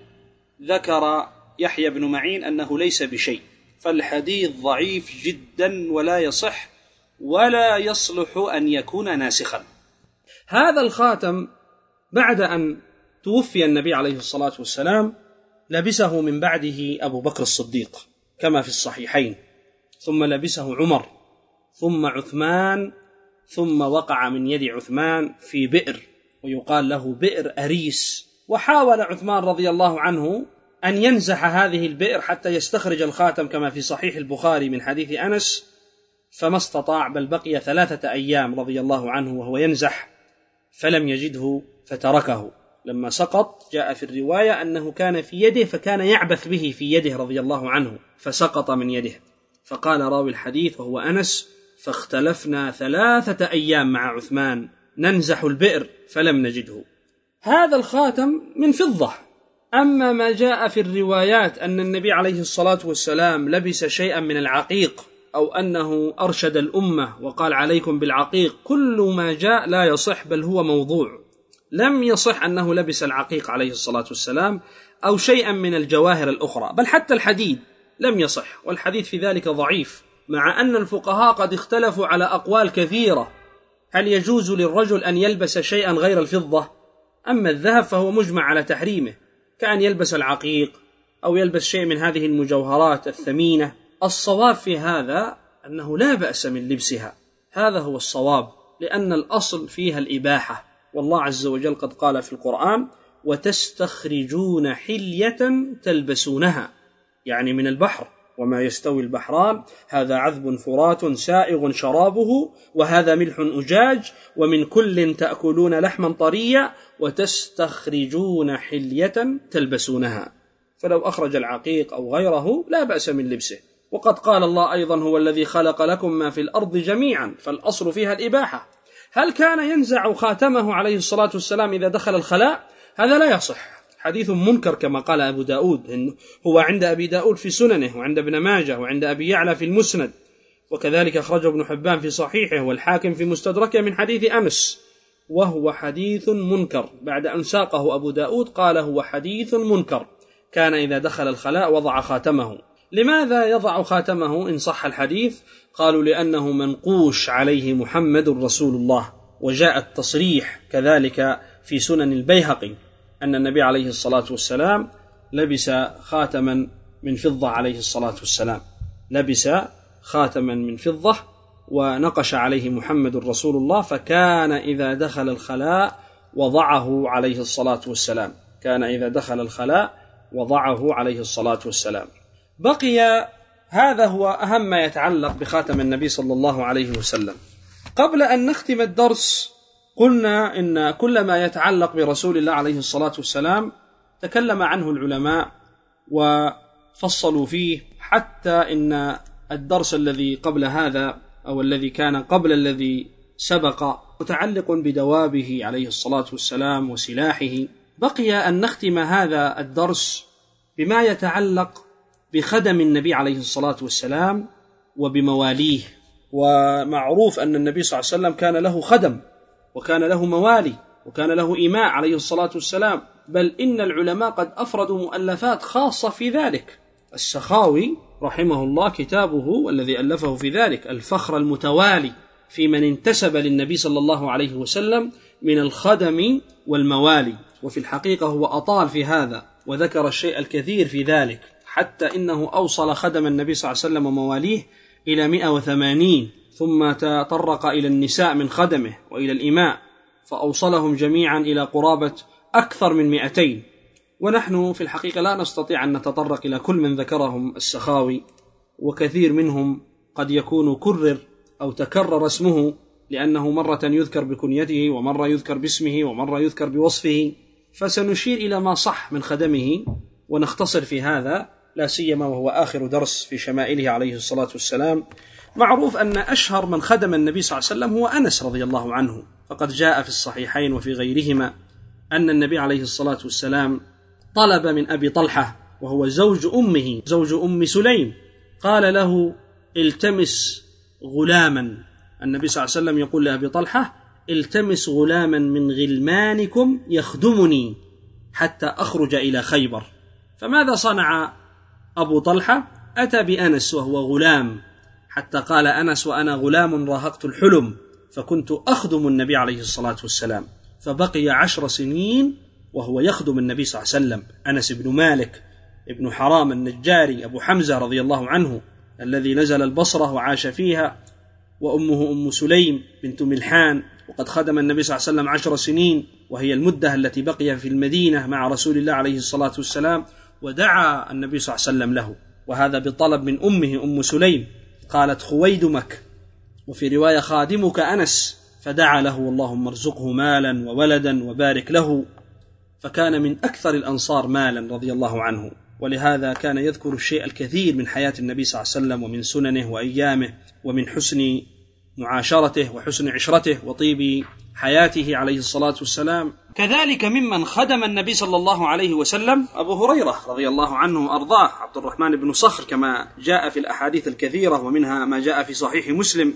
ذكر يحيى بن معين أنه ليس بشيء، فالحديث ضعيف جدا ولا يصح ولا يصلح أن يكون ناسخا. هذا الخاتم بعد أن توفي النبي عليه الصلاة والسلام لبسه من بعده أبو بكر الصديق كما في الصحيحين، ثم لبسه عمر، ثم عثمان، ثم وقع من يد عثمان في بئر ويقال له بئر أريس، وحاول عثمان رضي الله عنه أن ينزح هذه البئر حتى يستخرج الخاتم كما في صحيح البخاري من حديث أنس، فما استطاع، بل بقي ثلاثة أيام رضي الله عنه وهو ينزح فلم يجده فتركه. لما سقط جاء في الرواية أنه كان في يده فكان يعبث به في يده رضي الله عنه فسقط من يده. فقال راوي الحديث وهو أنس: فاختلفنا ثلاثة أيام مع عثمان ننزح البئر فلم نجده. هذا الخاتم من فضة. أما ما جاء في الروايات أن النبي عليه الصلاة والسلام لبس شيئا من العقيق أو أنه أرشد الأمة وقال عليكم بالعقيق، كل ما جاء لا يصح، بل هو موضوع. لم يصح أنه لبس العقيق عليه الصلاة والسلام أو شيئا من الجواهر الأخرى، بل حتى الحديد لم يصح، والحديث في ذلك ضعيف، مع أن الفقهاء قد اختلفوا على أقوال كثيرة. هل يجوز للرجل أن يلبس شيئا غير الفضة؟ أما الذهب فهو مجمع على تحريمه، كأن يلبس العقيق أو يلبس شيء من هذه المجوهرات الثمينة. الصواب في هذا أنه لا بأس من لبسها، هذا هو الصواب، لأن الأصل فيها الإباحة، والله عز وجل قد قال في القرآن: وتستخرجون حلية تلبسونها، يعني من البحر، وما يستوي البحران هذا عذب فرات سائغ شرابه وهذا ملح أجاج ومن كل تأكلون لحما طريا وتستخرجون حلية تلبسونها. فلو أخرج العقيق أو غيره لا بأس من لبسه. وقد قال الله أيضا: هو الذي خلق لكم ما في الأرض جميعا، فالأصل فيها الإباحة. هل كان ينزع خاتمه عليه الصلاة والسلام إذا دخل الخلاء؟ هذا لا يصح، حديث منكر كما قال أبو داود، هو عند أبي داود في سننه، وعند ابن ماجه، وعند أبي يعلى في المسند، وكذلك أخرجه ابن حبان في صحيحه والحاكم في مستدركه من حديث أنس، وهو حديث منكر. بعد أن ساقه أبو داود قال: هو حديث منكر، كان إذا دخل الخلاء وضع خاتمه. لماذا يضع خاتمه إن صح الحديث؟ قالوا: لأنه منقوش عليه محمد رسول الله. وجاء التصريح كذلك في سنن البيهقي أن النبي عليه الصلاة والسلام لبس خاتما من فضة عليه الصلاة والسلام، لبس خاتما من فضة ونقش عليه محمد رسول الله، فكان إذا دخل الخلاء وضعه عليه الصلاة والسلام، كان إذا دخل الخلاء وضعه عليه الصلاة والسلام. بقي هذا هو أهم ما يتعلق بخاتم النبي صلى الله عليه وسلم. قبل أن نختم الدرس قلنا إن كل ما يتعلق برسول الله عليه الصلاة والسلام تكلم عنه العلماء وفصلوا فيه، حتى إن الدرس الذي قبل هذا أو الذي كان قبل الذي سبق متعلق بدوابه عليه الصلاة والسلام وسلاحه. بقي أن نختم هذا الدرس بما يتعلق بخدم النبي عليه الصلاة والسلام وبمواليه. ومعروف أن النبي صلى الله عليه وسلم كان له خدم وكان له موالي وكان له إماء عليه الصلاة والسلام، بل إن العلماء قد أفردوا مؤلفات خاصة في ذلك. السخاوي رحمه الله كتابه والذي ألفه في ذلك الفخر المتوالي في من انتسب للنبي صلى الله عليه وسلم من الخدم والموالي، وفي الحقيقة هو أطال في هذا وذكر الشيء الكثير في ذلك، حتى إنه أوصل خدم النبي صلى الله عليه وسلم ومواليه إلى مئة وثمانين، ثم تطرق إلى النساء من خدمه وإلى الإماء فأوصلهم جميعا إلى قرابة أكثر من مئتين. ونحن في الحقيقة لا نستطيع أن نتطرق إلى كل من ذكرهم السخاوي، وكثير منهم قد يكون كرر أو تكرر اسمه، لأنه مرة يذكر بكنيته ومرة يذكر باسمه ومرة يذكر بوصفه، فسنشير إلى ما صح من خدمه ونختصر في هذا، لا سيما وهو آخر درس في شمائله عليه الصلاة والسلام. معروف أن أشهر من خدم النبي صلى الله عليه وسلم هو أنس رضي الله عنه، فقد جاء في الصحيحين وفي غيرهما أن النبي عليه الصلاة والسلام طلب من أبي طلحة وهو زوج أمه زوج أم سليم، قال له التمس غلاما. النبي صلى الله عليه وسلم يقول لأبي طلحة التمس غلاما من غلمانكم يخدمني حتى أخرج إلى خيبر. فماذا صنع أبو طلحة؟ أتى بأنس وهو غلام، حتى قال أنس وأنا غلام راهقت الحلم فكنت أخدم النبي عليه الصلاة والسلام، فبقي عشر سنين وهو يخدم النبي صلى الله عليه وسلم. أنس بن مالك ابن حرام النجاري أبو حمزة رضي الله عنه الذي نزل البصرة وعاش فيها، وأمه أم سليم بنت ملحان، وقد خدم النبي صلى الله عليه وسلم عشر سنين وهي المدة التي بقي في المدينة مع رسول الله عليه الصلاة والسلام، ودعا النبي صلى الله عليه وسلم له، وهذا بطلب من أمه أم سليم، قالت خويدمك، وفي رواية خادمك أنس، فدعا له اللهم ارزقه مالا وولدا وبارك له، فكان من أكثر الأنصار مالا رضي الله عنه. ولهذا كان يذكر الشيء الكثير من حياة النبي صلى الله عليه وسلم ومن سننه وأيامه ومن حسن معاشرته وحسن عشرته وطيب حياته عليه الصلاة والسلام. كذلك ممن خدم النبي صلى الله عليه وسلم أبو هريرة رضي الله عنه وأرضاه، عبد الرحمن بن صخر كما جاء في الأحاديث الكثيرة ومنها ما جاء في صحيح مسلم.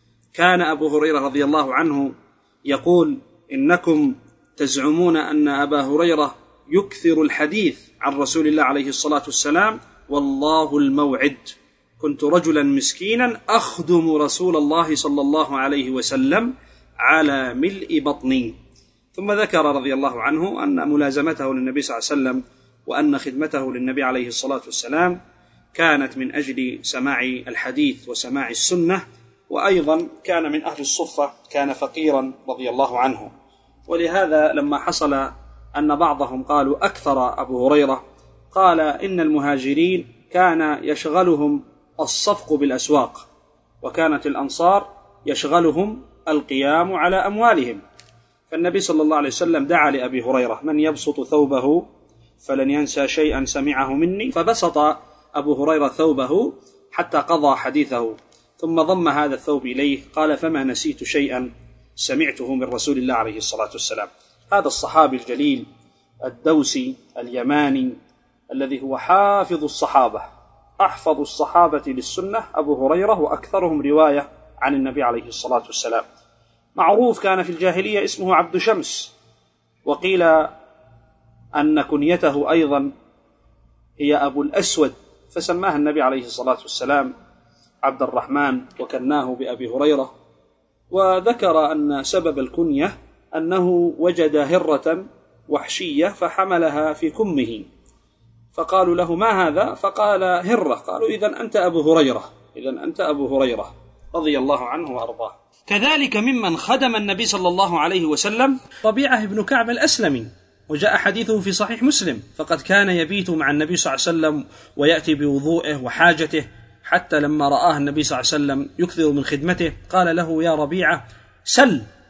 كان أبو هريرة رضي الله عنه يقول إنكم تزعمون أن أبا هريرة يكثر الحديث عن رسول الله عليه الصلاة والسلام، والله الموعد، كنت رجلا مسكينا أخدم رسول الله صلى الله عليه وسلم على ملء بطني. ثم ذكر رضي الله عنه أن ملازمته للنبي صلى الله عليه وسلم وأن خدمته للنبي عليه الصلاة والسلام كانت من أجل سماع الحديث وسماع السنة، وأيضا كان من أهل الصفة، كان فقيرا رضي الله عنه. ولهذا لما حصل أن بعضهم قالوا أكثر أبو هريرة، قال إن المهاجرين كان يشغلهم الصفق بالأسواق، وكانت الأنصار يشغلهم القيام على أموالهم. فالنبي صلى الله عليه وسلم دعا لأبي هريرة من يبسط ثوبه فلن ينسى شيئا سمعه مني، فبسط أبو هريرة ثوبه حتى قضى حديثه، ثم ضم هذا الثوب إليه، قال فما نسيت شيئا سمعته من رسول الله عليه الصلاة والسلام. هذا الصحابي الجليل الدوسي اليماني الذي هو حافظ الصحابة، أحفظ الصحابة للسنة أبو هريرة، وأكثرهم رواية عن النبي عليه الصلاة والسلام. معروف كان في الجاهلية اسمه عبد شمس، وقيل أن كنيته أيضا هي أبو الأسود، فسماها النبي عليه الصلاة والسلام عبد الرحمن وكناه بأبي هريرة. وذكر أن سبب الكنية أنه وجد هرة وحشية فحملها في كمه، فقالوا له ما هذا؟ فقال هرة. قالوا إذن أنت أبو هريرة، إذن أنت أبو هريرة رضي الله عنه وأرضاه. كذلك ممن خدم النبي صلى الله عليه وسلم ربيعة بن كعب الأسلمي، وجاء حديثه في صحيح مسلم، فقد كان يبيت مع النبي صلى الله عليه وسلم ويأتي بوضوئه وحاجته، حتى لما رآه النبي صلى الله عليه وسلم يكثر من خدمته قال له يا ربيعة سل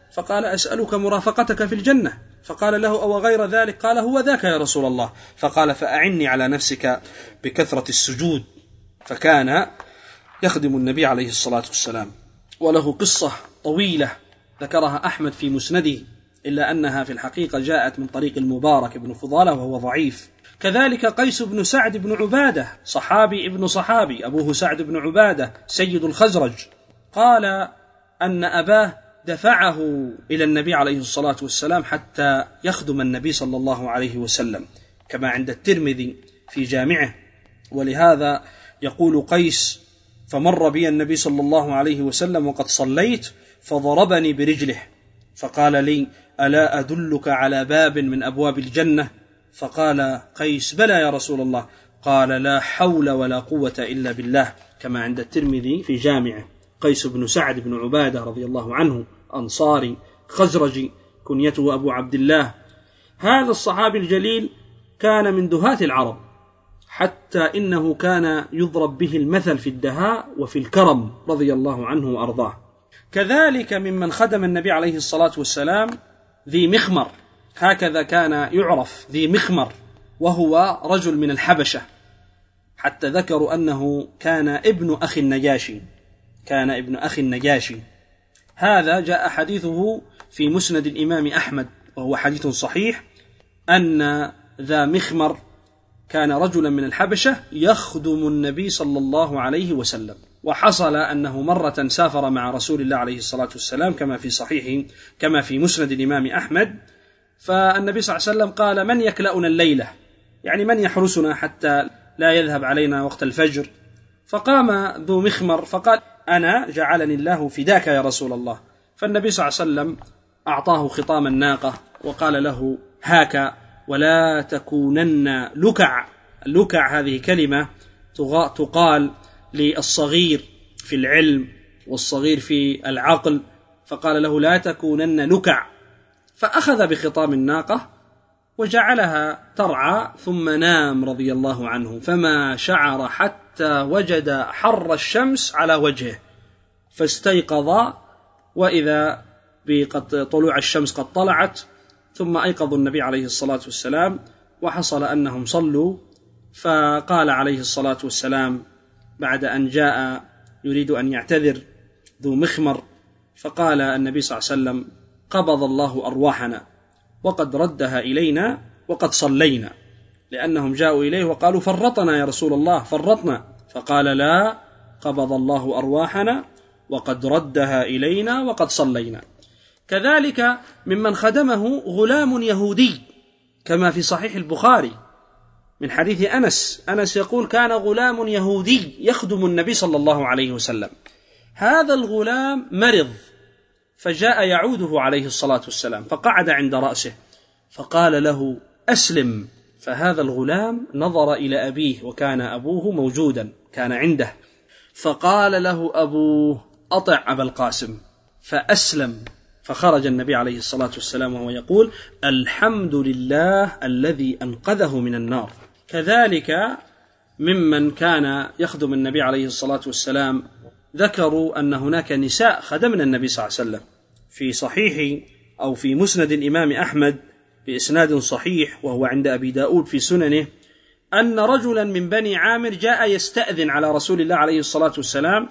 فقال أسألك مرافقتك في الجنة. فقال له أو غير ذلك؟ قال هو ذاك يا رسول الله. فقال فأعني على نفسك بكثرة السجود. فكان يخدم النبي عليه الصلاة والسلام. وله قصة طويلة ذكرها أحمد في مسنده، إلا أنها في الحقيقة جاءت من طريق المبارك بن فضالة وهو ضعيف. كذلك قيس بن سعد بن عبادة، صحابي ابن صحابي، أبوه سعد بن عبادة سيد الخزرج، قال أن أباه دفعه إلى النبي عليه الصلاة والسلام حتى يخدم النبي صلى الله عليه وسلم، كما عند الترمذي في جامعه. ولهذا يقول قيس فمر بي النبي صلى الله عليه وسلم وقد صليت فضربني برجله فقال لي ألا أدلك على باب من أبواب الجنة؟ فقال قيس بلى يا رسول الله. قال لا حول ولا قوة إلا بالله، كما عند الترمذي في جامعه. قيس بن سعد بن عبادة رضي الله عنه، أنصاري خزرجي، كنيته أبو عبد الله. هذا الصحابي الجليل كان من دهاة العرب، حتى إنه كان يضرب به المثل في الدهاء وفي الكرم رضي الله عنه وأرضاه. كذلك ممن خدم النبي عليه الصلاة والسلام ذي مخمر، هكذا كان يعرف ذي مخمر، وهو رجل من الحبشة، حتى ذكروا أنه كان ابن أخي النجاشي، كان ابن أخي النجاشي. هذا جاء حديثه في مسند الإمام أحمد وهو حديث صحيح، أن ذا مخمر كان رجلا من الحبشة يخدم النبي صلى الله عليه وسلم. وحصل أنه مرة سافر مع رسول الله عليه الصلاة والسلام كما في صحيح كما في مسند الإمام أحمد، فالنبي صلى الله عليه وسلم قال من يكلأنا الليلة، يعني من يحرسنا حتى لا يذهب علينا وقت الفجر؟ فقام ذو مخمر فقال أنا جعلني الله فداك يا رسول الله. فالنبي صلى الله عليه وسلم أعطاه خطام الناقة وقال له هاك ولا تكونن لكع. اللكع هذه كلمة تقال للصغير في العلم والصغير في العقل، فقال له لا تكونن لكع. فأخذ بخطام الناقة وجعلها ترعى ثم نام رضي الله عنه، فما شعر حتى وجد حر الشمس على وجهه، فاستيقظ وإذا بقد طلوع الشمس قد طلعت، ثم أيقظوا النبي عليه الصلاة والسلام وحصل أنهم صلوا. فقال عليه الصلاة والسلام بعد أن جاء يريد أن يعتذر ذو مخمر، فقال النبي صلى الله عليه وسلم قبض الله أرواحنا وقد ردها إلينا وقد صلينا، لأنهم جاءوا إليه وقالوا فرطنا يا رسول الله فرطنا، فقال لا، قبض الله أرواحنا وقد ردها إلينا وقد صلينا. كذلك ممن خدمه غلام يهودي كما في صحيح البخاري من حديث أنس، أنس يقول كان غلام يهودي يخدم النبي صلى الله عليه وسلم. هذا الغلام مرض فجاء يعوده عليه الصلاة والسلام فقعد عند رأسه فقال له أسلم. فهذا الغلام نظر إلى أبيه وكان أبوه موجودا كان عنده، فقال له أبوه أطع أبا القاسم، فأسلم. فخرج النبي عليه الصلاة والسلام وهو يقول الحمد لله الذي أنقذه من النار. كذلك ممن كان يخدم النبي عليه الصلاة والسلام ذكروا أن هناك نساء خدمنا النبي صلى الله عليه وسلم. في صحيح أو في مسند الإمام أحمد بإسناد صحيح وهو عند أبي داود في سننه أن رجلا من بني عامر جاء يستأذن على رسول الله عليه الصلاة والسلام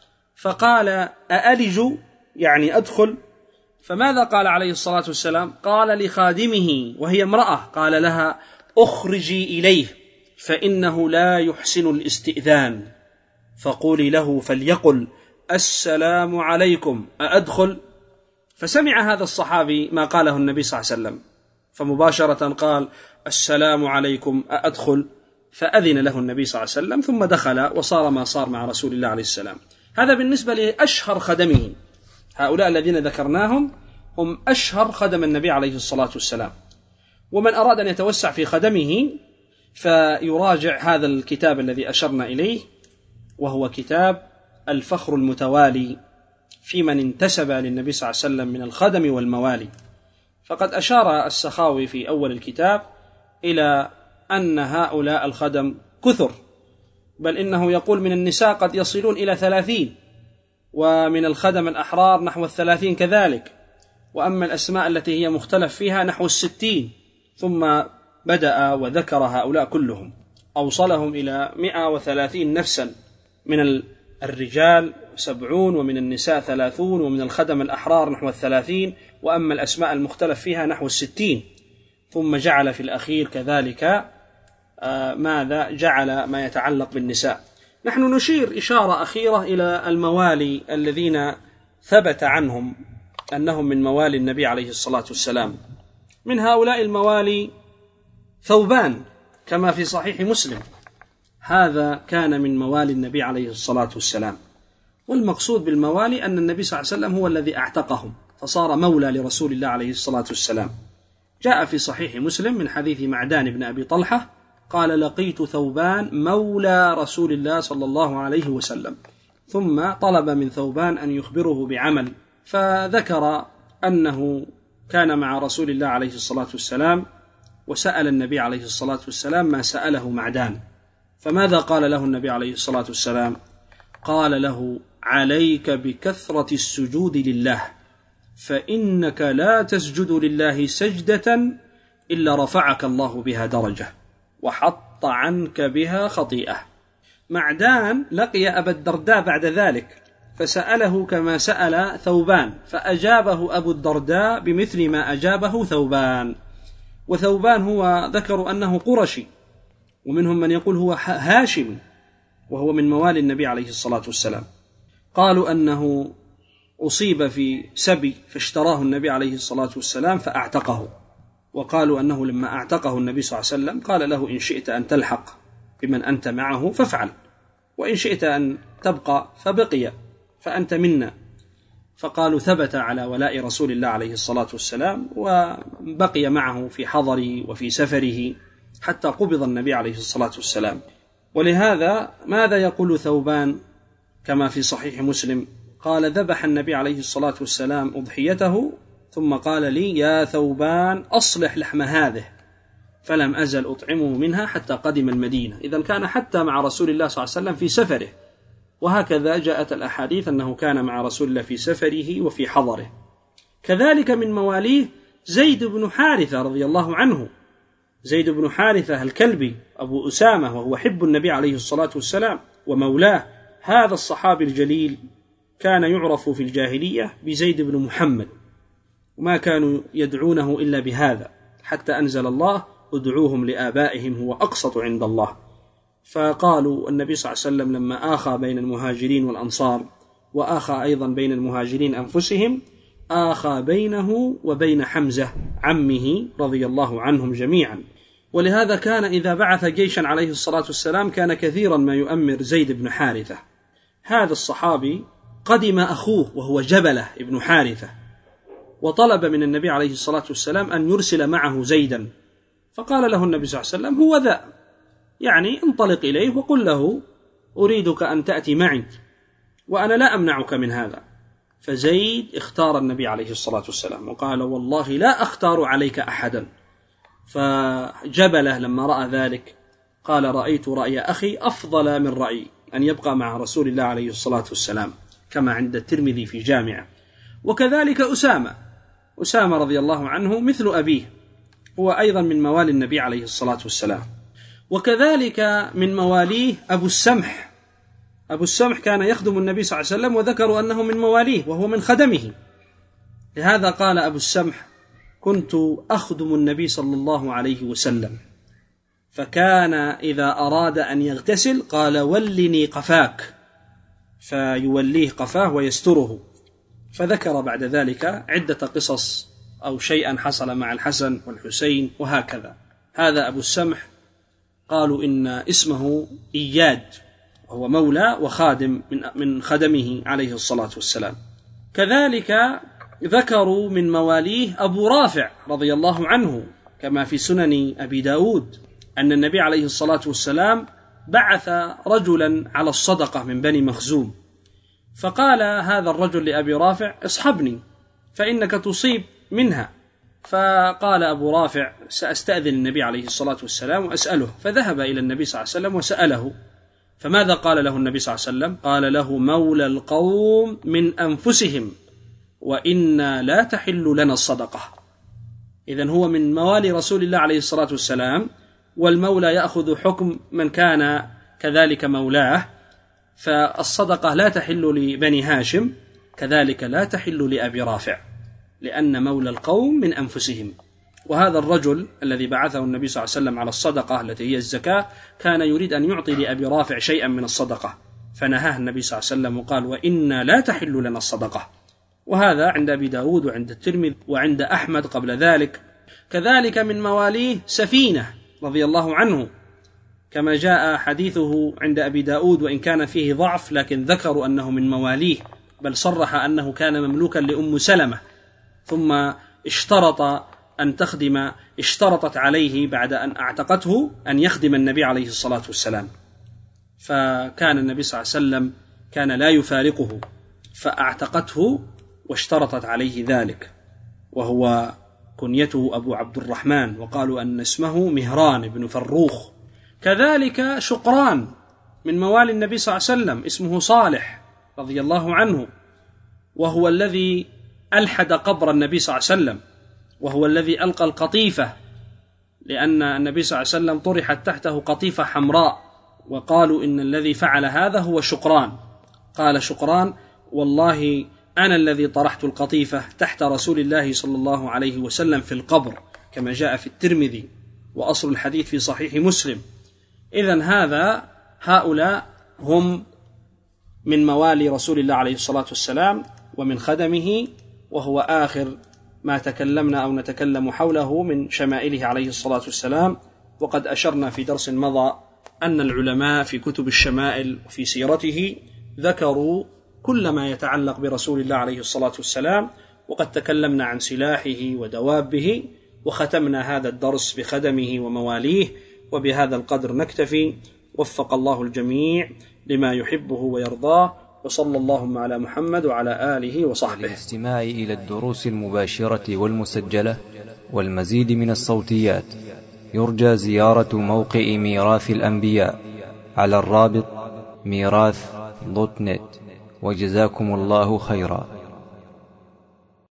فقال أألج يعني أدخل؟ فماذا قال عليه الصلاة والسلام؟ قال لخادمه وهي امرأة، قال لها أخرجي إليه فإنه لا يحسن الاستئذان، فقولي له فليقل السلام عليكم أأدخل؟ فسمع هذا الصحابي ما قاله النبي صلى الله عليه وسلم فمباشرة قال السلام عليكم أأدخل؟ فأذن له النبي صلى الله عليه وسلم ثم دخل وصار ما صار مع رسول الله عليه السلام. هذا بالنسبة لأشهر خدمه، هؤلاء الذين ذكرناهم هم أشهر خدم النبي عليه الصلاة والسلام. ومن أراد أن يتوسع في خدمه فيراجع هذا الكتاب الذي أشرنا إليه وهو كتاب الفخر المتوالي في من انتسب للنبي صلى الله عليه وسلم من الخدم والموالي. فقد أشار السخاوي في أول الكتاب إلى أن هؤلاء الخدم كثر، بل إنه يقول من النساء قد يصلون إلى ثلاثين، ومن الخدم الأحرار نحو الثلاثين كذلك، وأما الأسماء التي هي مختلف فيها نحو الستين، ثم بدأ وذكر هؤلاء كلهم، أوصلهم إلى مئة وثلاثين نفسا من الرجال سبعون، ومن النساء ثلاثون، ومن الخدم الأحرار نحو الثلاثين، وأما الأسماء المختلف فيها نحو الستين. ثم جعل في الأخير كذلك آه ماذا جعل ما يتعلق بالنساء. نحن نشير إشارة أخيرة إلى الموالي الذين ثبت عنهم أنهم من موالي النبي عليه الصلاة والسلام. من هؤلاء الموالي ثوبان كما في صحيح مسلم، هذا كان من موالي النبي عليه الصلاة والسلام. والمقصود بالموالي أن النبي صلى الله عليه وسلم هو الذي أعتقهم، فصار مولى لرسول الله عليه الصلاة والسلام. جاء في صحيح مسلم من حديث معدان بن أبي طلحة قال: لقيت ثوبان مولى رسول الله صلى الله عليه وسلم. ثم طلب من ثوبان أن يخبره بعمل، فذكر أنه كان مع رسول الله عليه الصلاة والسلام وسأل النبي عليه الصلاة والسلام ما سأله معدان. فماذا قال له النبي عليه الصلاة والسلام؟ قال له: عليك بكثرة السجود لله، فإنك لا تسجد لله سجدة إلا رفعك الله بها درجة وحط عنك بها خطيئة. معدان لقي أبا الدرداء بعد ذلك فسأله كما سأل ثوبان، فأجابه أبو الدرداء بمثل ما أجابه ثوبان. وثوبان هو ذكر أنه قرشي، ومنهم من يقول هو هاشمي، وهو من موالي النبي عليه الصلاة والسلام. قالوا أنه أصيب في سبي فاشتراه النبي عليه الصلاة والسلام فأعتقه، وقالوا أنه لما أعتقه النبي صلى الله عليه وسلم قال له: إن شئت أن تلحق بمن أنت معه فافعل، وإن شئت أن تبقى فبقي، فأنت منا. فقالوا ثبت على ولاء رسول الله عليه الصلاة والسلام، وبقي معه في حضره وفي سفره حتى قبض النبي عليه الصلاة والسلام. ولهذا ماذا يقول ثوبان كما في صحيح مسلم؟ قال: ذبح النبي عليه الصلاة والسلام أضحيته ثم قال لي: يا ثوبان أصلح لحم هذه، فلم أزل أطعمه منها حتى قدم المدينة. إذن كان حتى مع رسول الله صلى الله عليه وسلم في سفره، وهكذا جاءت الأحاديث أنه كان مع رسول الله في سفره وفي حضره. كذلك من مواليه زيد بن حارثة رضي الله عنه، زيد بن حارثة الكلبي أبو أسامة، وهو حب النبي عليه الصلاة والسلام ومولاه. هذا الصحابي الجليل كان يعرف في الجاهلية بزيد بن محمد، وما كانوا يدعونه إلا بهذا، حتى أنزل الله: ادعوهم لآبائهم هو أقسط عند الله. فقالوا النبي صلى الله عليه وسلم لما آخى بين المهاجرين والأنصار، وآخى أيضا بين المهاجرين أنفسهم، آخى بينه وبين حمزة عمه رضي الله عنهم جميعا. ولهذا كان إذا بعث جيشا عليه الصلاة والسلام كان كثيرا ما يؤمر زيد بن حارثة. هذا الصحابي قدم أخوه وهو جبلة ابن حارثة، وطلب من النبي عليه الصلاة والسلام أن يرسل معه زيدا، فقال له النبي صلى الله عليه وسلم: هو ذا، يعني انطلق إليه وقل له: أريدك أن تأتي معي وأنا لا أمنعك من هذا. فزيد اختار النبي عليه الصلاة والسلام وقال: والله لا أختار عليك أحدا. فجبله لما رأى ذلك قال: رأيت رأي أخي أفضل من رأيي، أن يبقى مع رسول الله عليه الصلاة والسلام، كما عند الترمذي في جامعة. وكذلك أسامة أسامة رضي الله عنه مثل أبيه، هو أيضا من موالي النبي عليه الصلاة والسلام. وكذلك من مواليه أبو السمح أبو السمح كان يخدم النبي صلى الله عليه وسلم، وذكروا أنه من مواليه وهو من خدمه. لهذا قال أبو السمح: كنت أخدم النبي صلى الله عليه وسلم، فكان إذا أراد أن يغتسل قال: ولني قفاك، فيوليه قفاه ويستره. فذكر بعد ذلك عدة قصص أو شيئا حصل مع الحسن والحسين وهكذا. هذا أبو السمح قالوا إن اسمه إياد، وهو مولى وخادم من من خدمه عليه الصلاة والسلام. كذلك ذكروا من مواليه أبو رافع رضي الله عنه، كما في سنن أبي داود أن النبي عليه الصلاة والسلام بعث رجلا على الصدقة من بني مخزوم، فقال هذا الرجل لأبي رافع: اصحبني فإنك تصيب منها. فقال أبو رافع: سأستأذن النبي عليه الصلاة والسلام وأسأله. فذهب إلى النبي صلى الله عليه وسلم وسأله. فماذا قال له النبي صلى الله عليه وسلم؟ قال له: مولى القوم من أنفسهم وإنا لا تحل لنا الصدقة. إذن هو من موالي رسول الله عليه الصلاة والسلام، والمولى يأخذ حكم من كان كذلك مولاه، فالصدقة لا تحل لبني هاشم، كذلك لا تحل لأبي رافع، لأن مولى القوم من أنفسهم. وهذا الرجل الذي بعثه النبي صلى الله عليه وسلم على الصدقة التي هي الزكاة كان يريد أن يعطي لأبي رافع شيئا من الصدقة، فنهاه النبي صلى الله عليه وسلم وقال: وإنا لا تحل لنا الصدقة. وهذا عند أبي داود وعند الترمذي وعند أحمد قبل ذلك. كذلك من مواليه سفينة رضي الله عنه، كما جاء حديثه عند أبي داود، وإن كان فيه ضعف لكن ذكروا أنه من مواليه، بل صرح أنه كان مملوكا لأم سلمة، ثم اشترط أن تخدم اشترطت عليه بعد أن اعتقته أن يخدم النبي عليه الصلاة والسلام، فكان النبي صلى الله عليه وسلم كان لا يفارقه، فاعتقته واشترطت عليه ذلك، وهو كنيته أبو عبد الرحمن، وقالوا أن اسمه مهران بن فروخ. كذلك شقران من موالي النبي صلى الله عليه وسلم اسمه صالح رضي الله عنه، وهو الذي ألحد قبر النبي صلى الله عليه وسلم، وهو الذي ألقى القطيفة، لأن النبي صلى الله عليه وسلم طرحت تحته قطيفة حمراء، وقالوا إن الذي فعل هذا هو شقران. قال شقران: والله أنا الذي طرحت القطيفة تحت رسول الله صلى الله عليه وسلم في القبر، كما جاء في الترمذي، وأصل الحديث في صحيح مسلم. إذن هذا هؤلاء هم من موالي رسول الله عليه الصلاة والسلام ومن خدمه، وهو آخر ما تكلمنا أو نتكلم حوله من شمائله عليه الصلاة والسلام. وقد أشرنا في درس مضى أن العلماء في كتب الشمائل وفي سيرته ذكروا كل ما يتعلق برسول الله عليه الصلاة والسلام، وقد تكلمنا عن سلاحه ودوابه، وختمنا هذا الدرس بخدمه ومواليه. وبهذا القدر نكتفي، وفق الله الجميع لما يحبه ويرضاه، وصلى اللهم على محمد وعلى آله وصحبه. للاستماع إلى الدروس المباشرة والمسجلة والمزيد من الصوتيات يرجى زيارة موقع ميراث الأنبياء على الرابط ميراث دوت نت. وجزاكم الله خيرا.